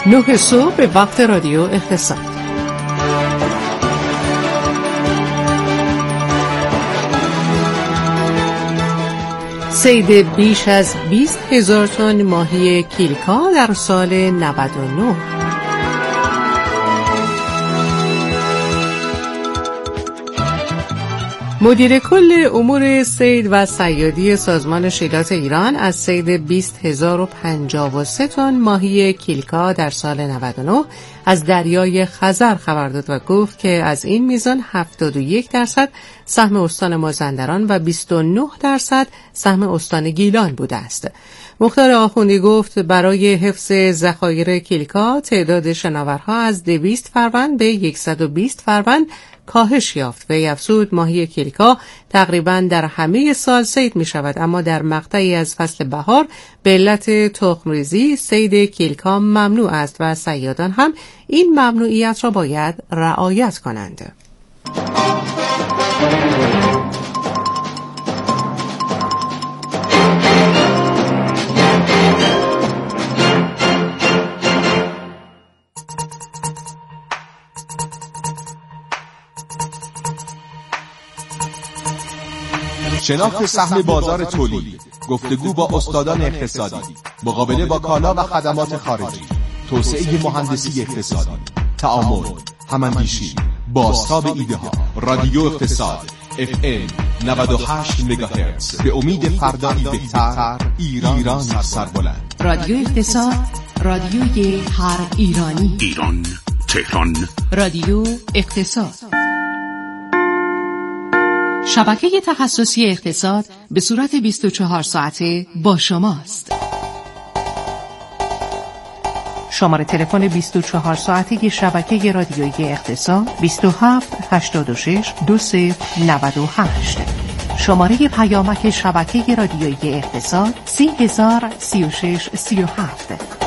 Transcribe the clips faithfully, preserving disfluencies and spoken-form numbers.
نه صبح به وقت رادیو اقتصاد. صید بیش از بیست هزار تن ماهی کیلکا در سال نود و نه. مدیر کل امور صید و صیادی سازمان شیلات ایران از صید بیست هزار و پنجاه و سه تن ماهی کیلکا در سال نود و نه از دریای خزر خبر داد و گفت که از این میزان هفتاد و یک درصد سهم استان مازندران و بیست و نه درصد سهم استان گیلان بوده است. مختار آخوندی گفت برای حفظ ذخایر کیلکا تعداد شناورها از دویست فروند به صد و بیست فروند کاهش یافت. وی افزود ماهی کیلکا تقریباً در همه سال صید می شود، اما در مقطعی از فصل بهار به علت تخم‌ریزی صید کیلکا ممنوع است و صیادان هم این ممنوعیت را باید رعایت کنند. شناخت سهم بازار تولید، گفتگو با استادان اقتصادی، مقابله با کالا و خدمات خارجی، توسعه مهندسی اقتصادی، تعامل، هماندیشی، بازتاب ایده ها. رادیو اقتصاد اف ام نود و هشت مگاهرتز، به امید فردایی بهتر، ایران, ایران سربلند. رادیو اقتصاد، رادیوی هر ایرانی. ایران، تهران. رادیو اقتصاد، شبکه تخصصی اقتصاد به صورت بیست و چهار ساعته با شماست. شماره تلفن بیست و چهار ساعته شبکه رادیویی اقتصاد بیست و هفت هشتاد و شش دو صفر نود و هشت. شماره پیامک شبکه رادیویی اقتصاد سی هزار سی و شش سی و هفت.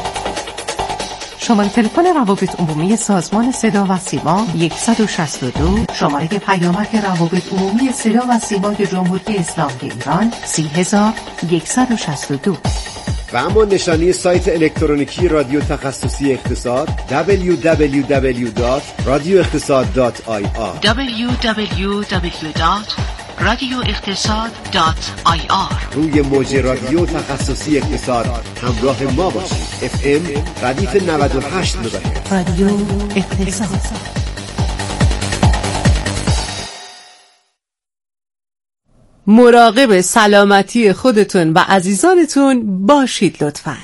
شماره تلفن روابط عمومی سازمان صدا و سیما صد و شصت و دو. شماره پیامک روابط عمومی صدا و سیمای جمهوری اسلامی ایران سی هزار صد و شصت و دو. و اما نشانی سایت الکترونیکی رادیو تخصصی اقتصاد دبلیو دبلیو دبلیو دات رادیو اقتصاد دات آی آر دبلیو دبلیو دبلیو دات رادیو اقتصاد دات آی آر. روی موج رادیو تخصصی اقتصاد همراه ما باشید. اف ام ردیف نود و هشت مگاهرتز. رادیو اقتصاد. مراقب سلامتی خودتون و عزیزانتون باشید لطفاً.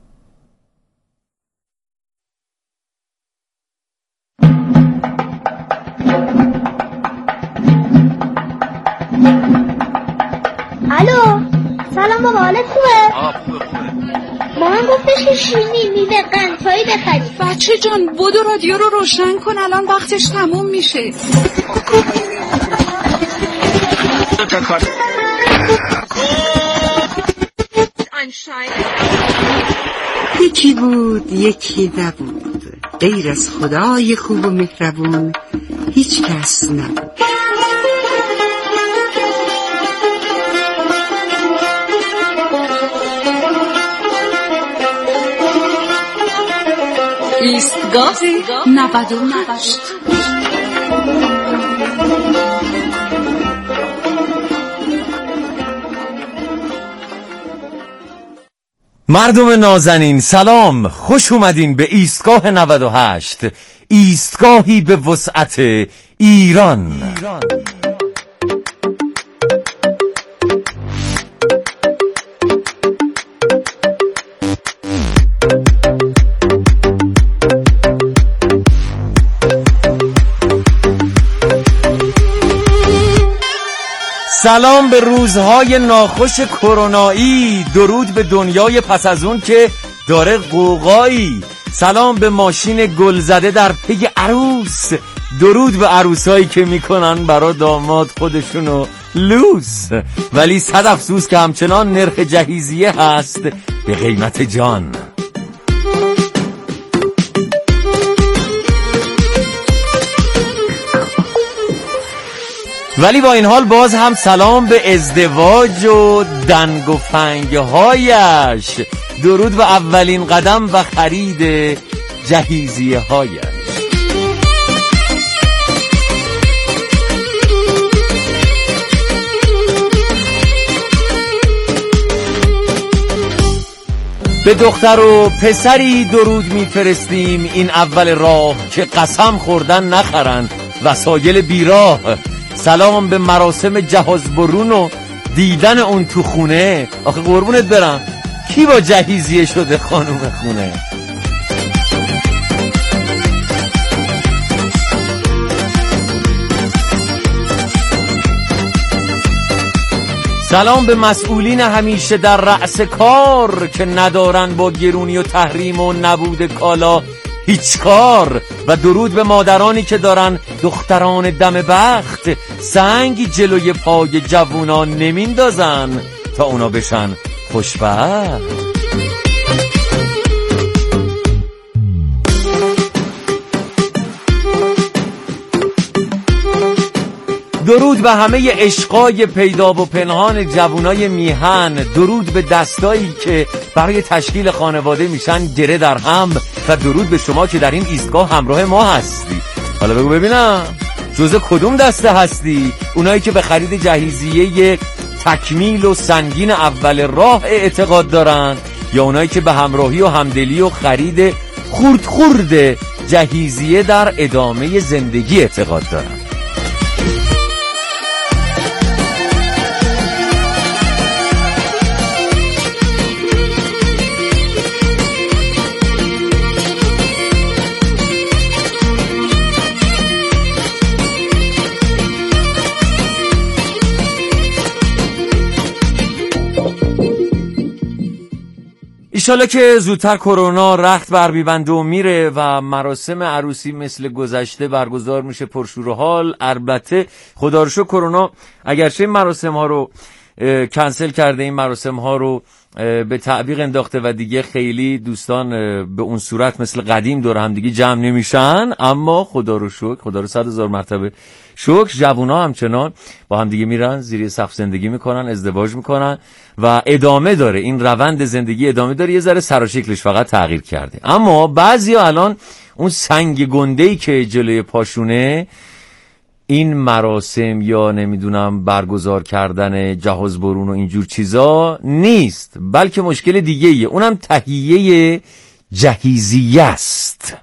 الو، سلام بابا، حالت خوبه؟ آه خوبه خوبه. مامان گفتش که شیرینی میوه قندهایی بخری. بچه جان بودو رادیو رو روشن کن، الان وقتش تموم میشه. یکی بود یکی نبود، غیر از خدای خوب و مهربون هیچ کس نبود. ایستگاه نود و هشت. مردم نازنین سلام، خوش اومدین به ایستگاه نود و هشت، ایستگاهی به وسعت ایران, ایران. سلام به روزهای ناخوش کرونایی، درود به دنیای پس از اون که داره قوقایی. سلام به ماشین گلزده در پی عروس، درود به عروسایی که میکنن برا داماد خودشونو لوس. ولی صد افسوس که همچنان نرخ جهیزیه هست به قیمت جان. ولی با این حال باز هم سلام به ازدواج و دنگ و فنگهایش، درود به اولین قدم و خرید جهیزیه هایش. به دختر و پسری درود میفرستیم این اول راه که قسم خوردن نخرن وسایل بیراه. سلام به مراسم جهاز برون و دیدن اون تو خونه. آخه قربونت برم کی با جهیزیه شده خانوم خونه؟ سلام به مسئولین همیشه در رأس کار که ندارن با گرونی و تحریم و نبود کالا هیچ کار. و درود به مادرانی که دارن دختران دم بخت سنگی جلوی پای جوونان نمیندازن تا اونا بشن خوشبخت. درود به همه عشقای پیدا و پنهان جوانای میهن. درود به دستایی که برای تشکیل خانواده میشن گره در هم. و درود به شما که در این ایستگاه همراه ما هستی. حالا بگو ببینم جزء کدوم دسته هستی؟ اونایی که به خرید جهیزیه تکمیل و سنگین اول راه اعتقاد دارن، یا اونایی که به همراهی و همدلی و خرید خورد خورد جهیزیه در ادامه زندگی اعتقاد دارن؟ ایشالا که زودتر کرونا رخت بر میبنده و میره و مراسم عروسی مثل گذشته برگزار میشه پرشور و حال. البته خدا رو شکر کرونا اگرچه این مراسم ها رو کنسل کرده، این مراسم ها رو به تعویق انداخته و دیگه خیلی دوستان به اون صورت مثل قدیم دور هم دیگه جمع نمیشن، اما خدا رو شکر، خدا رو صد هزار مرتبه شکر، جوونا همچنان با هم دیگه میرن زیر سقف زندگی میکنن، ازدواج میکنن و ادامه داره این روند زندگی، ادامه داره. یه ذره سر و شکلش فقط تغییر کرده، اما بعضیا الان اون سنگ گنده‌ای که جلوی پاشونه این مراسم یا نمیدونم برگزار کردن جهاز برون و اینجور چیزا نیست، بلکه مشکل دیگه ایه، اونم تهیه جهیزیه است.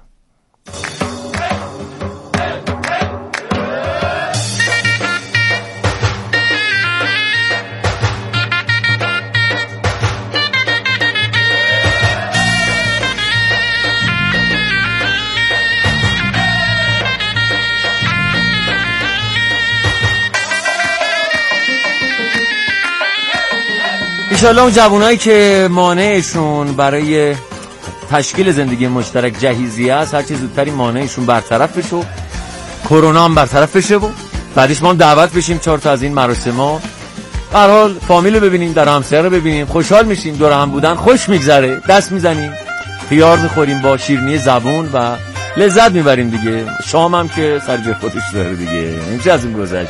انشالله اون جوانایی که مانعشون برای تشکیل زندگی مشترک جهیزیه است، هرچی زودتری مانعشون برطرف بشه و کرونا هم برطرف بشه و بعدش ما هم دعوت بشیم چهار تا از این مراسم‌ها. به هر حال فامیل رو ببینیم، در همسایه رو ببینیم، خوشحال میشیم، دور هم بودن خوش میگذره، دست میزنیم، خیار میخوریم با شیرینی زبون و لذت میبریم دیگه. شام هم که سر جای خودش داره دیگه، نمیشه از این گذشت.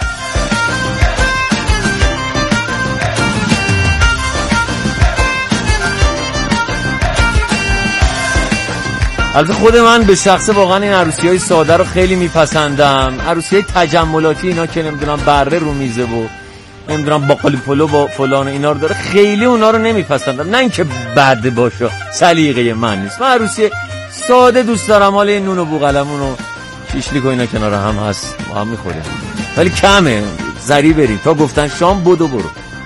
البته خود من به شخص واقعا این عروسی‌های ساده رو خیلی میپسندم. عروسی‌های تجملاتی اینا که نمیدونم بره رو میزه و نمیدونم باقالی پلو با فلان اینا رو داره، خیلی اونا رو نمیپسندم. نه اینکه بد باشه، سلیقه من نیست. من عروسی ساده دوست دارم، حالا نون و بوقلمون و شیشلیک و اینا کنار هم هست، ما هم میخوریم، ولی کمه، زری بریم تا گفتن شام بدو برو.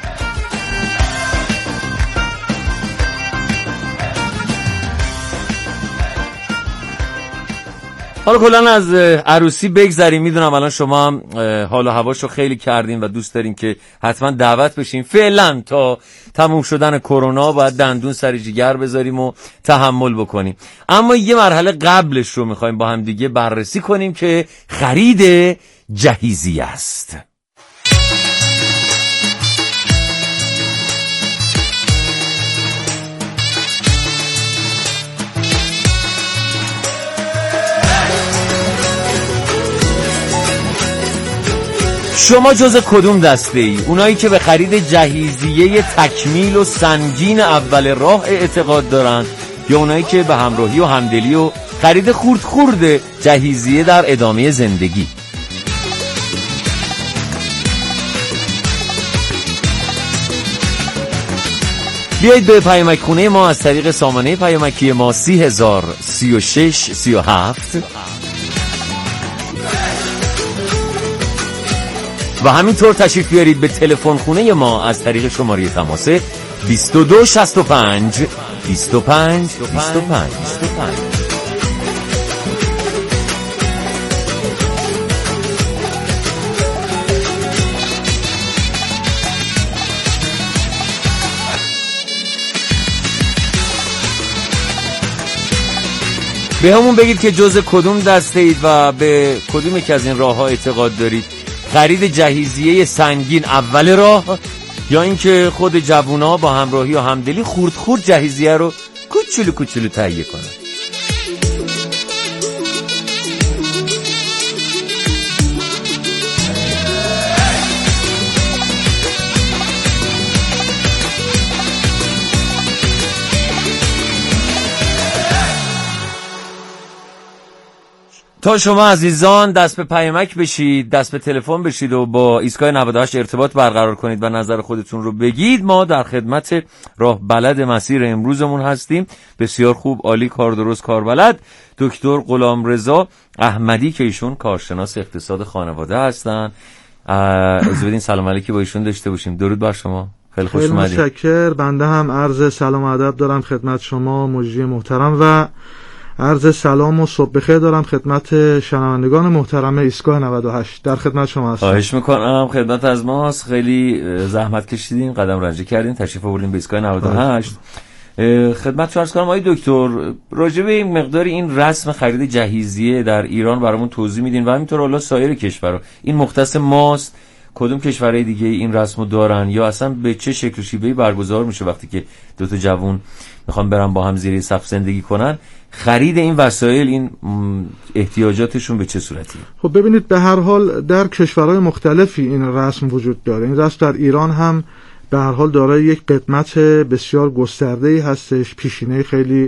حالا کلان از عروسی بگذاریم. میدونم الان شما هم حال و هواشو خیلی کردین و دوست دارین که حتما دعوت بشین. فعلا تا تموم شدن کرونا باید دندون سر جیگر بذاریم و تحمل بکنیم، اما یه مرحله قبلش رو میخوایم با هم دیگه بررسی کنیم که خرید جهیزیه است. شما جز کدوم دسته ای؟ اونایی که به خرید جهیزیه تکمیل و سنگین اول راه اعتقاد دارن، یا اونایی که به همراهی و همدلی و خرید خورد خورد جهیزیه در ادامه زندگی. بیایید به پیامک خونه ما از طریق سامانه پیامکی ما سی هزار سی و شش سی و هفت و همینطور تشریف بیارید به تلفن خونه ما از طریق شماره تماس بیست و دو شصت و پنج بیست و پنج بیست و پنج. به همون بگید که جز کدوم دسته اید و به کدوم یک از این راه ها اعتقاد دارید. خرید جهیزیه سنگین اول راه یا اینکه خود جوونا با همراهی و همدلی خورد خورد جهیزیه رو کوچولو کوچولو تهیه کنن. تا شما عزیزان دست به پیامک بشید، دست به تلفن بشید و با ایستگاه نود و هشت ارتباط برقرار کنید و نظر خودتون رو بگید، ما در خدمت راه بلد مسیر امروزمون هستیم. بسیار خوب، عالی، کار درست، کار بلد، دکتر غلامرضا احمدی که ایشون کارشناس اقتصاد خانواده هستن. از بدین سلام علیکی با ایشون داشته باشیم. درود بر شما، خیلی خوش اومدید. خیلی متشکر. بنده هم عرض سلام و ادب دارم خدمت شما مجری محترم و عرض سلام و صبح بخیر دارم خدمت شنوندگان محترم ایستگاه نود و هشت. در خدمت شما هستم. خواهش میکنم، خدمت از ماست. خیلی زحمت کشیدین، قدم رنجی کردین، تشریف آوردین به ایستگاه نود و هشت. خدمت شما عرض کنم آقای دکتر، راجع به این مقدار این رسم خرید جهیزیه در ایران برامون توضیح میدین و همینطور الا سایر کشورها، این مختص ماست؟ کدوم کشورهای دیگه این رسمو دارن یا اصلا به چه شکل و شیوهی برگزار میشه وقتی که دو تا جوون میخوان برن با هم زیر سقف زندگی کنن؟ خرید این وسایل، این احتیاجاتشون به چه صورتی؟ خب ببینید، به هر حال در کشورهای مختلفی این رسم وجود داره. این رسم در ایران هم به هر حال دارای یک قدمت بسیار گسترده‌ای هستش، پیشینه خیلی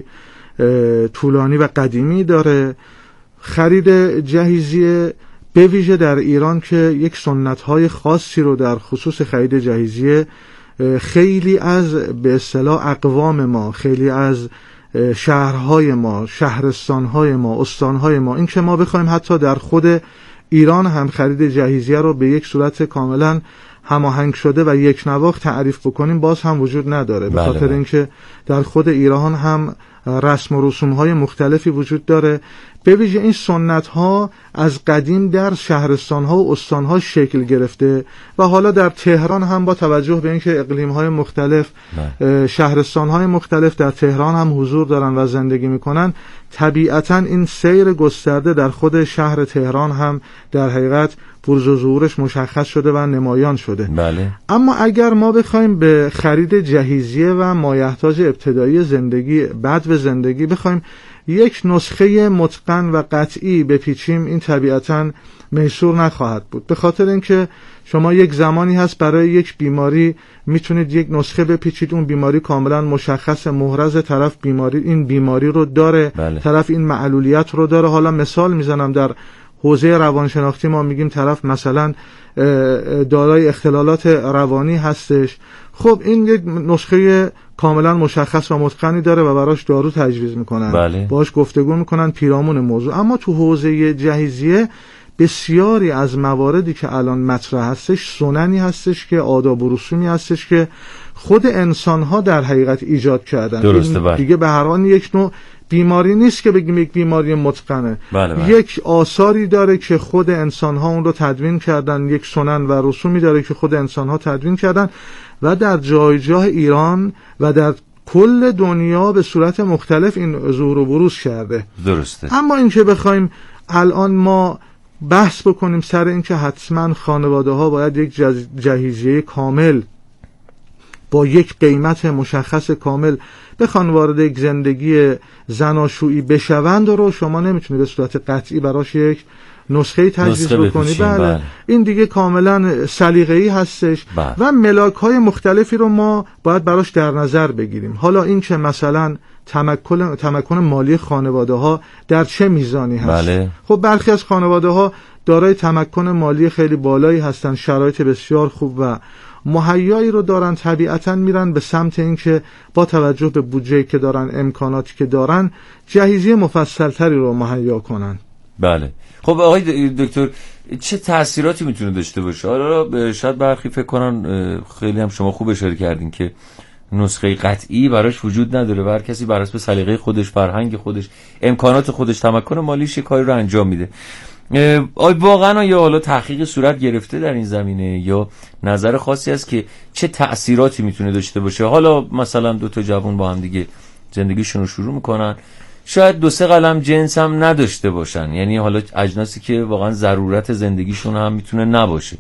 طولانی و قدیمی داره. خرید جهیزیه به ویژه در ایران که یک سنت‌های خاصی رو در خصوص خرید جهیزیه خیلی از به اصطلاح اقوام ما، خیلی از شهرهای ما، شهرستانهای ما، استانهای ما، این که ما بخوایم حتی در خود ایران هم خرید جهیزیه رو به یک صورت کاملا هماهنگ شده و یک نواخت تعریف بکنیم باز هم وجود نداره. به خاطر اینکه در خود ایران هم رسم و رسوم‌های مختلفی وجود داره. به ویژه این سنت‌ها از قدیم در شهرستان‌ها و استان‌ها شکل گرفته و حالا در تهران هم با توجه به اینکه اقلیم‌های مختلف، شهرستان‌های مختلف در تهران هم حضور دارن و زندگی می‌کنن، طبیعتاً این سیر گسترده در خود شهر تهران هم در حقیقت بروز و ظهورش مشخص شده و نمایان شده. بله. اما اگر ما بخوایم به خرید جهیزیه و مایحتاج ابتدایی زندگی، بعد به زندگی بخوایم یک نسخه متقن و قطعی بپیچیم، این طبیعتاً میسور نخواهد بود. به خاطر اینکه شما یک زمانی هست برای یک بیماری میتونید یک نسخه بپیچید، اون بیماری کاملا مشخص، محرز، طرف بیماری این بیماری رو داره. بله. طرف این معلولیت رو داره. حالا مثال میزنم، در حوزه روانشناختی ما میگیم طرف مثلا دارای اختلالات روانی هستش. خب این یک نسخه کاملا مشخص و متقنی داره و براش دارو تجویز میکنن. بله. باش گفتگو میکنن پیرامون موضوع. اما تو حوزه جهیزیه بسیاری از مواردی که الان مطرح هستش سننی هستش که آداب و رسومی هستش که خود انسان‌ها در حقیقت ایجاد کردن. درسته. بله. دیگه به هر حال یک نوع بیماری نیست که بگیم یک بیماری متقنه. بله بله. یک آثاری داره که خود انسان‌ها اون رو تدوین کردن، یک سنن و رسومی داره که خود انسان‌ها تدوین کردن و در جای جای ایران و در کل دنیا به صورت مختلف این ظهور و بروز کرده. درسته. اما این که بخوایم الان ما بحث بکنیم سر این که حتما خانواده ها باید یک جهیزیه کامل با یک قیمت مشخص کامل بخوان وارد یک زندگی زناشویی بشوند رو شما نمیتونید به صورت قطعی براش یک نسخه تجویز بکنی. بله. بله. این دیگه کاملا سلیقه‌ای هستش. بله. و ملاک های مختلفی رو ما باید براش در نظر بگیریم. حالا این که مثلا تمکن تمکن مالی خانواده ها در چه میزانی هست. بله. خب برخی از خانواده ها دارای تمکن مالی خیلی بالایی هستن، شرایط بسیار خوب و مهیایی رو دارن، طبیعتاً میرن به سمت اینکه با توجه به بودجه‌ای که دارن، امکاناتی که دارن، جهیزیه مفصل‌تری رو مهیا کنن. بله. خب آقای دکتر چه تأثیراتی میتونه داشته باشه؟ حالا شاید برخی فکر کنن، خیلی هم شما خوب اشاره کردین که نسخه قطعی براش وجود نداره و هر کسی بر اساس سلیقه خودش، فرهنگ خودش، امکانات خودش، تمکن مالیش کاری رو انجام میده. آیا واقعا یا حالا تحقیق صورت گرفته در این زمینه یا نظر خاصی است که چه تأثیراتی میتونه داشته باشه؟ حالا مثلا دو تا جوان با هم دیگه زندگیشون رو شروع میکنن، شاید دو سه قلم جنس هم نداشته باشن، یعنی حالا اجناسی که واقعا ضرورت زندگیشون هم میتونه نباشه.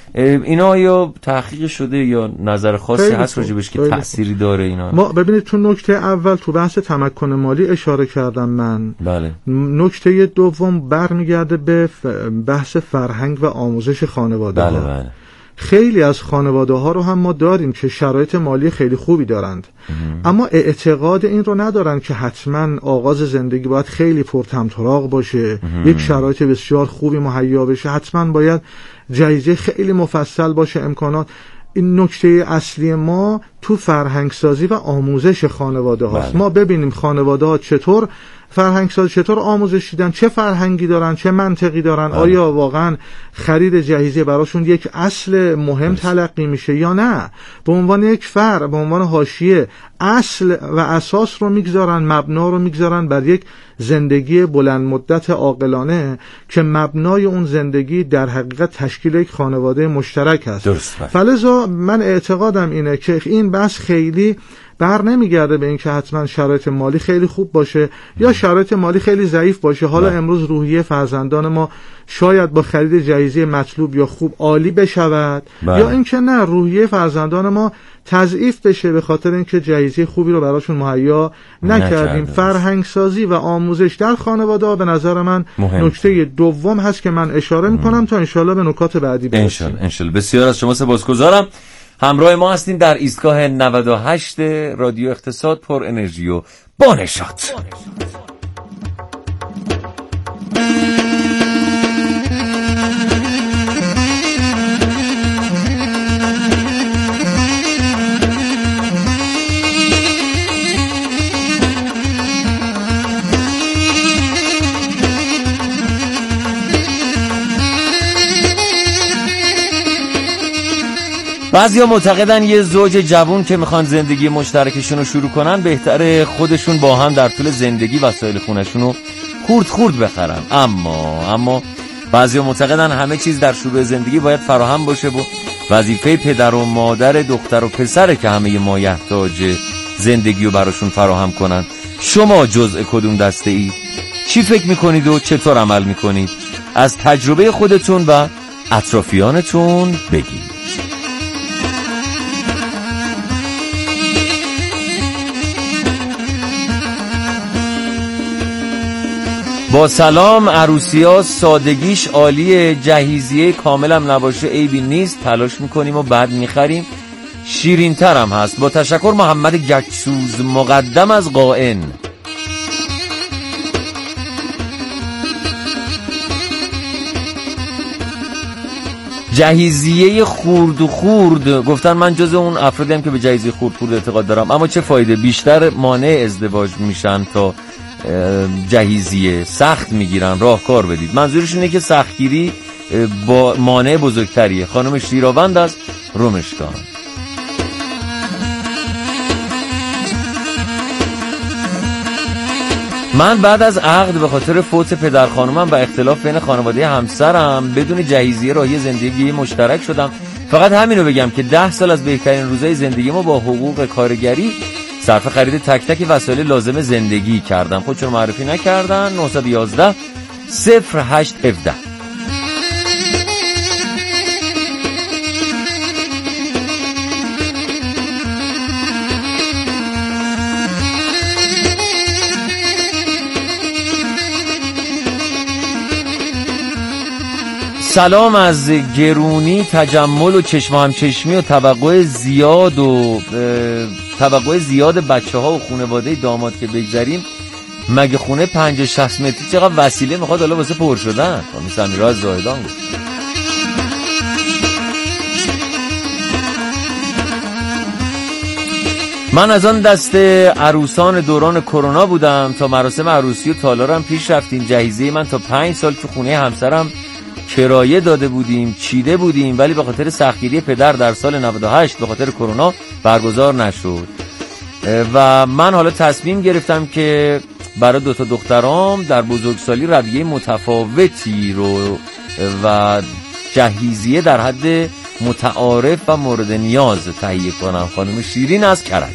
اینا یا تحقیق شده یا نظر خاصی هست راجبش که تأثیری داره اینا؟ ما ببینید تو نکته اول تو بحث تمکن مالی اشاره کردم من. بله. نکته دوم برمیگرده به بحث فرهنگ و آموزش خانواده ها. بله بله. خیلی از خانواده ها رو هم ما داریم که شرایط مالی خیلی خوبی دارند، اما اعتقاد این رو ندارن که حتما آغاز زندگی باید خیلی پرطمطراق باشه، یک شرایط بسیار خوبی مهیا بشه، حتما باید جایزه خیلی مفصل باشه، امکانات. این نکته اصلی ما تو فرهنگ سازی و آموزش خانواده هاست. بله. ما ببینیم خانواده ها چطور فرهنگ سازی، چطور آموزش دیدن، چه فرهنگی دارن، چه منطقی دارن. بله. آیا واقعا خرید جهیزیه براشون یک اصل مهم بله. تلقی میشه یا نه؟ به عنوان یک فرع، به عنوان حاشیه، اصل و اساس رو میگذارن، مبنا رو میگذارن بر یک زندگی بلند مدت عاقلانه که مبنای اون زندگی در حقیقت تشکیل یک خانواده مشترک است. فلذا من اعتقادم اینه که این بحث خیلی بر نمیگرده به این که حتما شرایط مالی خیلی خوب باشه یا شرایط مالی خیلی ضعیف باشه. حالا نه. امروز روحیه فرزندان ما شاید با خرید جایزه مطلوب یا خوب عالی بشود، بله. یا اینکه نه، روحیه فرزندان ما تضعیف بشه به خاطر اینکه جایزه خوبی رو براشون مهیا نکردیم. فرهنگ سازی و آموزش در خانواده به نظر من نکته دوم هست که من اشاره میکنم تا انشالله به نکات بعدی برسیم. انشالله انشالله. بسیار از شما سپاسگزارم. همراه ما هستیم در ایستگاه نود و هشت رادیو اقتصاد، پر انرژی و با نشاط. بعضیا معتقدن یه زوج جوون که میخوان زندگی مشترکشون رو شروع کنن بهتره خودشون با هم در طول زندگی وسایل خونشون رو خورد خورد بخرن. اما اما بعضیا معتقدن همه چیز در شروع زندگی باید فراهم باشه و وظیفه پدر و مادر دختر و پسره که همه مایحتاج زندگی رو براشون فراهم کنن. شما جزء کدوم دسته ای؟ چی فکر میکنید و چطور عمل میکنید؟ از تجربه خودتون و اطرافیانتون بگید. با سلام، عروسی‌ها سادگیش عالیه، جهیزیه کاملم نباشه عیبی نیست، تلاش میکنیم و بعد میخریم، شیرین ترم هست. با تشکر، محمد گچسوز، مقدم از قائن. جهیزیه خورد و خورد گفتن من جز اون افرادیم که به جهیزیه خورد خورد اعتقاد دارم، اما چه فایده؟ بیشتر مانع ازدواج میشن تا جهیزیه، سخت میگیرن، راهکار بدید. منظورش اینه که سختگیری با مانع بزرگتریه. خانم شیراوند از رمشگان. من بعد از عقد به خاطر فوت پدر خانومم و اختلاف بین خانواده همسرم بدون جهیزیه راهی زندگی مشترک شدم. فقط همینو بگم که ده سال از بهترین روزهای زندگی ما با حقوق کارگری صرف خرید تک تک وسایل لازم زندگی کردم. خودشون معرفی نکردن. نه یک یک صفر هشت یک هفت. سلام از گرونی، تجمل و چشم همچشمی و توقع زیاد و توقع زیاد بچه ها و خانواده داماد که بگذاریم، مگه خونه پنجاه شصت متری چقدر وسیله میخواد حالا واسه پر شدن؟ خانم سمیرا از زاهدان گفت. من از آن دست عروسان دوران کرونا بودم، تا مراسم عروسی و تالارم پیش رفتیم. جهیزه من تا پنج سال تو خونه همسرم کرایه داده بودیم، چیده بودیم، ولی به خاطر سختگیری پدر در سال نود و هشت به خاطر کرونا برگزار نشد و من حالا تصمیم گرفتم که برای دوتا دخترام در بزرگسالی رویه متفاوتی رو و جهیزیه در حد متعارف و مورد نیاز تهیه کنم. خانم شیرین از کرج.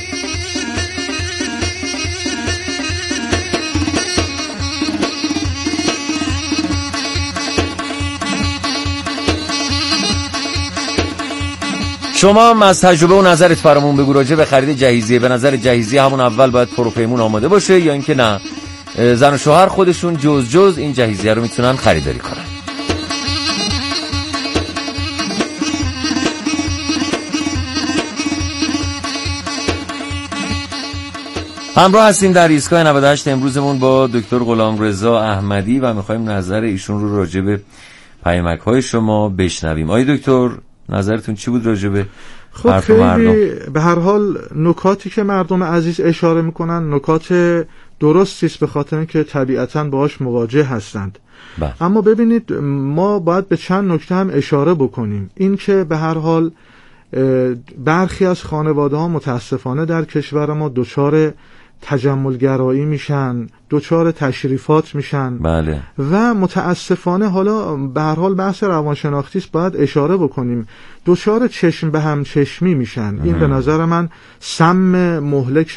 شما هم از تجربه و نظرت فرامون بگو راجع به خرید جهیزیه. به نظر جهیزیه همون اول باید پروپیمون آماده باشه یا اینکه نه زن و شوهر خودشون جز جز این جهیزیه رو میتونن خریداری کنن؟ همراه هستیم در ایستگاه نود و هشت امروزمون با دکتر غلامرضا احمدی و میخوایم نظر ایشون رو راجع به پیامک‌های شما بشنویم. آقای دکتر نظرتون چی بود راجع به خب خیلی به هر حال نکاتی که مردم عزیز اشاره میکنن نکات درستی است، به خاطر اینکه طبیعتاً باهاش مواجه هستند. با. اما ببینید ما باید به چند نکته هم اشاره بکنیم. این که به هر حال برخی از خانواده ها متاسفانه در کشور ما دچار تجملگرایی میشن، دچار تشریفات میشن. بله. و متاسفانه حالا به هر حال بحث روانشناختی است، باید اشاره بکنیم دچار چشم به هم چشمی میشن. این به نظر من سم مهلک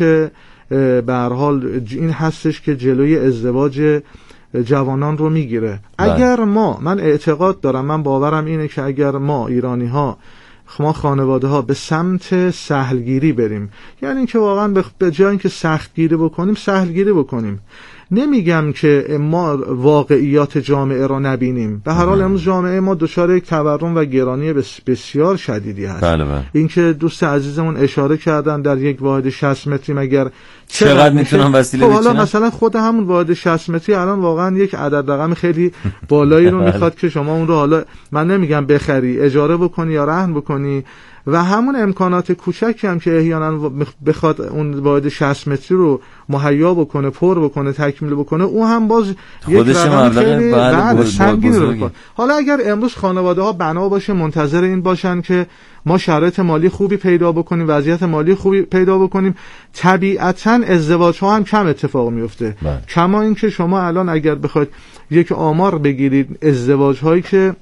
به هر حال این هستش که جلوی ازدواج جوانان رو میگیره. اگر ما من اعتقاد دارم، من باورم اینه که اگر ما ایرانی ها ما خانواده ها به سمت سهلگیری بریم، یعنی اینکه واقعا به جای اینکه سختگیری بکنیم سهلگیری بکنیم. نمیگم که ما واقعیات جامعه را نبینیم، به هر حال امروز جامعه ما دچار یک تورم و گرانی بسیار شدیدی هست. بله بله. اینکه دوست عزیزمون اشاره کردن در یک واحد شصت متری مگر چقدر میتونن وسیله بچینن؟ حالا مثلا خود همون واحد شصت متری الان واقعا یک عدد رقم خیلی بالایی رو میخواد که شما اون رو، حالا من نمیگم بخری، اجاره بکنی یا رهن بکنی، و همون امکانات کوچکی هم که احیانا بخواد اون واحد شصت متری رو مهیا بکنه، پر بکنه، تکمیل بکنه، اون هم باز یک رقم خیلی بعد سنگین رو بکنه. حالا اگر امروز خانواده ها بنا باشه منتظر این باشن که ما شرایط مالی خوبی پیدا بکنیم، وضعیت مالی خوبی پیدا بکنیم، طبیعتاً ازدواج ها هم کم اتفاق میفته. کما این که شما الان اگر بخواید یک آمار بگیرید، ازدواج هایی که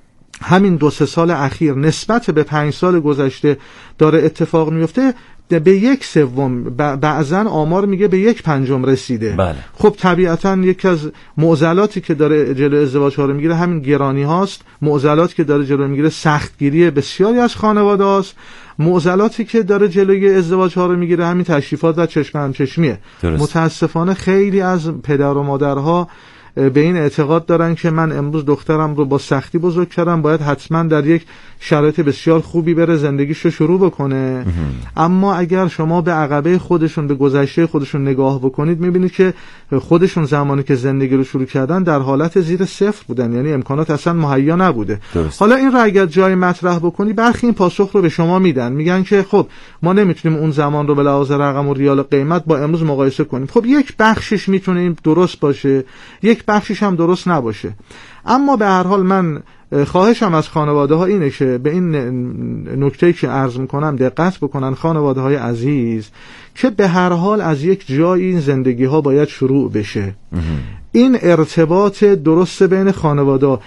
همین دو سه سال اخیر نسبت به پنج سال گذشته داره اتفاق میفته، به یک سوم، بعضا آمار میگه به یک پنجم رسیده. بله. خب طبیعتا یکی از معضلاتی که داره جلو ازدواج ها رو میگیره همین گرانی هاست. معضلاتی که داره جلو میگیره سختگیری بسیاری از خانواده هاست. معضلاتی که داره جلوی ازدواج ها رو میگیره همین تشریفات و چشم هم چشمیه. درست. متاسفانه خیلی از پدر و مادرها به این اعتقاد دارن که من امروز دخترم رو با سختی بزرگ کردم، باید حتما در یک شرایط بسیار خوبی بره زندگیشو شروع بکنه. اما اگر شما به عقبه خودشون، به گذشته خودشون نگاه بکنید، میبینید که خودشون زمانی که زندگی رو شروع کردن در حالت زیر صفر بودن، یعنی امکانات اصلا مهیا نبوده. درست. حالا این رو اگر جای مطرح بکنی، برخی این پاسخ رو به شما میدن، میگن که خب ما نمیتونیم اون زمان رو به لحاظ رقم و ریال قیمت با امروز مقایسه کنیم. خب یک بخشش میتونه این درست باشه، یک بخشش هم درست نباشه. اما به هر حال من خواهشم از خانواده ها اینه که به این نکته‌ای که عرض میکنم دقت بکنن، خانواده های عزیز، که به هر حال از یک جایی این زندگی ها باید شروع بشه. این ارتباط درست بین خانواده،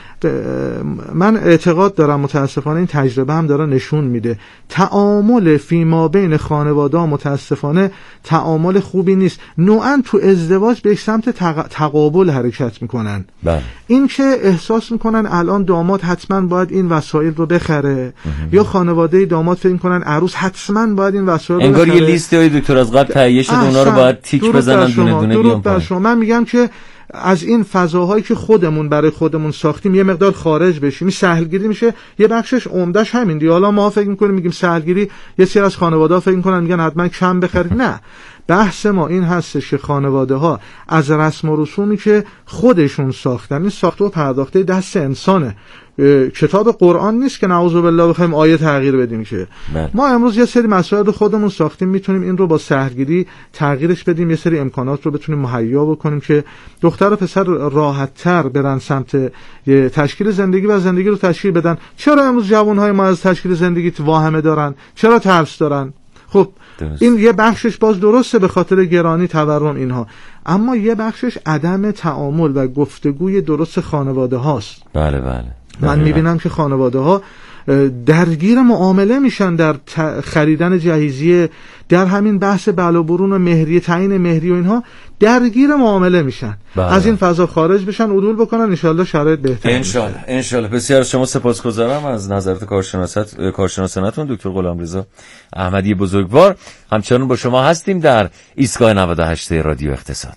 من اعتقاد دارم متاسفانه این تجربه هم داره نشون میده تعامل فیما بین خانواده متاسفانه تعامل خوبی نیست. نوعا تو ازدواج به سمت تقابل حرکت میکنن. بله. این که احساس میکنن الان داماد حتما باید این وسایل رو بخره، یا خانواده داماد فکر میکنن عروس حتما باید این وسایل رو بخره. انگار یه لیستی های دکتر از قبل تهیه شده، اونا رو باید تیک بزنن دونه دونه بیان پایین. من میگم که از این فضاهایی که خودمون برای خودمون ساختیم یه مقدار خارج بشیم. سهلگیری میشه یه بخشش، عمدهش همین دیگه. حالا ما فکر میکنیم میگیم سهلگیری، یه سری از خانواده‌ها فکر میکنن میگن حتما کم بخرید. نه، بحث ما این هستش که خانواده ها از رسم و رسومی که خودشون ساختن، این ساخته و پرداخته دست انسانه. کتاب قرآن نیست که نعوذ بالله بخوایم آیه تغییر بدیم که بله. ما امروز یه سری مسائل خودمون ساختیم، میتونیم این رو با سهلگیری تغییرش بدیم، یه سری امکانات رو بتونیم مهیا بکنیم که دختر و پسر راحت‌تر برن سمت تشکیل زندگی و زندگی رو تشکیل بدن. چرا امروز جوان‌های ما از تشکیل زندگی واهمه دارن؟ چرا ترس دارن؟ خب درست. این یه بخشش باز درسته به خاطر گرانی، تورم، اینها، اما یه بخشش عدم تعامل و گفتگوی درست خانواده هاست. بله بله. من میبینم که خانواده ها درگیر معامله میشن در خریدن جهیزیه، در همین بحث بلا برون و مهریه، تعیین مهریه و اینها درگیر معامله میشن. بله. از این فضا خارج بشن، عدول بکنن، انشالله شرایط بهتر ان شاء الله. ان شاء الله. بسیار شما سپاسگزارم از نظرات کارشناست کارشناسانتون دکتر غلامرضا احمدی بزرگوار. همچنان با شما هستیم در ایستگاه نود و هشت رادیو اقتصاد.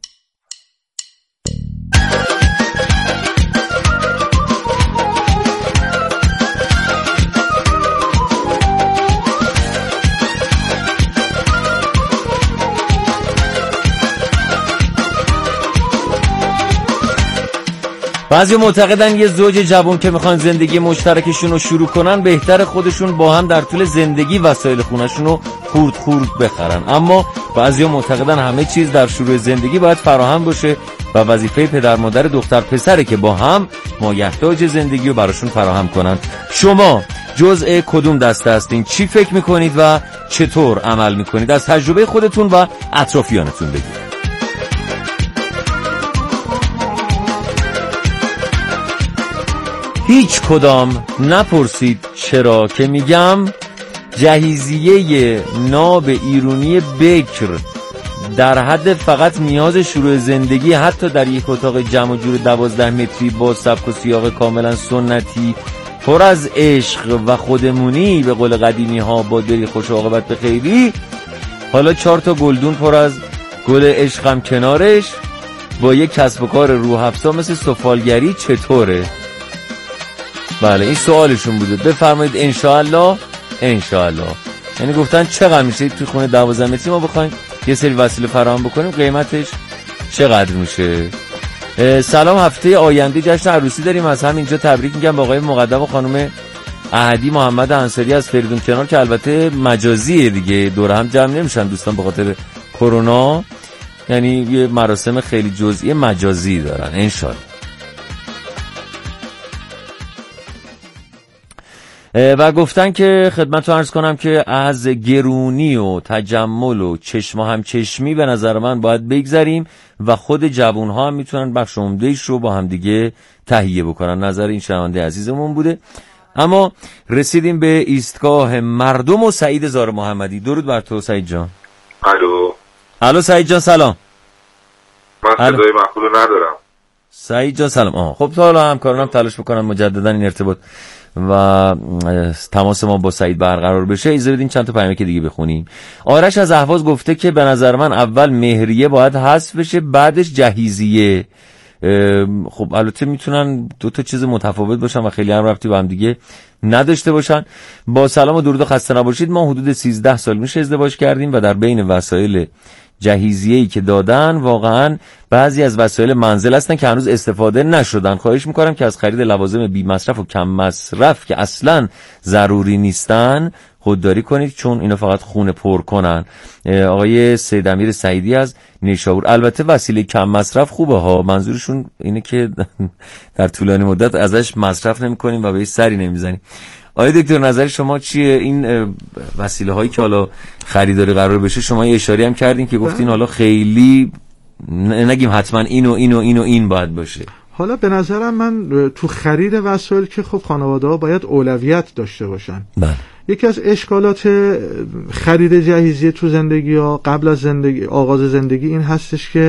بعضی معتقدن یه زوج جوان که میخوان زندگی مشترکشون رو شروع کنن بهتر خودشون با هم در طول زندگی وسایل خونه‌شون رو خورد خورد بخرن، اما بعضی معتقدن همه چیز در شروع زندگی باید فراهم باشه و وظیفه پدر مادر دختر پسره که با هم مایحتاج زندگی رو براشون فراهم کنن. شما جزء کدوم دسته هستین؟ چی فکر میکنید و چطور عمل میکنید؟ از تجربه خودتون و اطرافیانتون بگید. هیچ کدام نپرسید چرا که میگم جهیزیه ناب ایرونی بکر در حد فقط نیاز شروع زندگی، حتی در یک اتاق جمع جور دوازده متری با سبک و سیاق کاملا سنتی پر از عشق و خودمونی، به قول قدیمی ها با دری خوش عاقبت به خیری، حالا چهار تا گلدون پر از گل عشقم کنارش با یک کسب و کار روح افزا مثل سفالگری چطوره؟ بله این سوالشون بوده. بفرمایید. انشاءالله انشاءالله یعنی گفتن چقدر میشه توی خونه دوازده متری ما بخوایم یه سری وسیله فراهم بکنیم، قیمتش چقدر میشه؟ سلام، هفته آینده جشن عروسی داریم، از همینجا تبریک میگم با آقای مقدم و خانم احدی محمد انصاری از فریدون کنار که البته مجازیه دیگه، دور هم جمع نمیشن دوستان به خاطر کرونا، یعنی یه مراسم خیلی جزئی مجازی دارن انشاءالله. و گفتن که خدمتتون عرض کنم که از گرونی و تجمل و چشم و همچشمی به نظر من باید بگذریم و خود جوان‌ها هم میتونن بخش عمده‌ایش رو با هم دیگه تهیه بکنن. نظر این شنونده عزیزمون بوده. اما رسیدیم به ایستگاه مردم و سعید زار محمدی. درود بر تو سعید جان. الو الو سعید جان سلام. من صدای مقبول ندارم. سعید جان سلام. آها خب تا حالا همکارانم تلاش بکنن مجددا این ارتباط و تماس ما با سعید برقرار بشه. اجازه بدین چند تا پیام که دیگه بخونیم. آرش از اهواز گفته که به نظر من اول مهریه باید حذف بشه، بعدش جهیزیه. خب البته میتونن دو تا چیز متفاوت باشن و خیلی هم ربطی با هم دیگه نداشته باشن. با سلام و درود و خسته نباشید. ما حدود سیزده سال میشه ازدواج کردیم و در بین وسایل جهیزیه‌ای که دادن واقعا بعضی از وسایل منزل هستن که هنوز استفاده نشدن. خواهش میکنم که از خرید لوازم بی مصرف و کم مصرف که اصلا ضروری نیستن خودداری کنید، چون اینا فقط خونه پر کنن. آقای سید امیر سعیدی از نیشابور. البته وسیله کم مصرف خوبه ها، منظورشون اینه که در طولانی مدت ازش مصرف نمی‌کنیم و بهش سری نمیزنیم. آقای دکتر نظر شما چیه؟ این وسیله هایی که حالا خریداری قرار بشه، شما یه اشاره هم کردین که گفتین حالا خیلی نگیم حتما این و این و این و این باید باشه. حالا به نظرم من تو خرید وسایل که خب خانواده ها باید اولویت داشته باشن. بله. یکی از اشکالات خرید جهیزیه تو زندگی ها قبل از زندگی آغاز زندگی این هستش که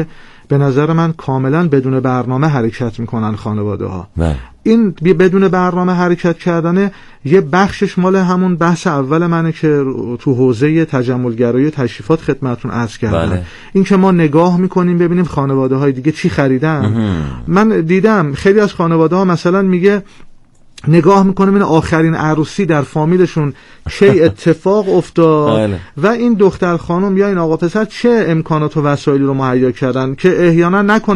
به نظر من کاملا بدون برنامه حرکت میکنن خانواده ها. بله. این بدون برنامه حرکت کردنه یه بخشش مال همون بحث اول منه که تو حوزه تجملگرایی تشریفات خدمتتون عرض کردم. بله. این که ما نگاه میکنیم ببینیم خانواده های دیگه چی خریدن. من دیدم خیلی از خانواده ها مثلا میگه نگاه میکنم این آخرین عروسی در فامیلشون چه اتفاق افتاد و این دختر خانم یا این آقا پسر چه امکانات و وسایلی رو مهیا کردن که احیانا نکنه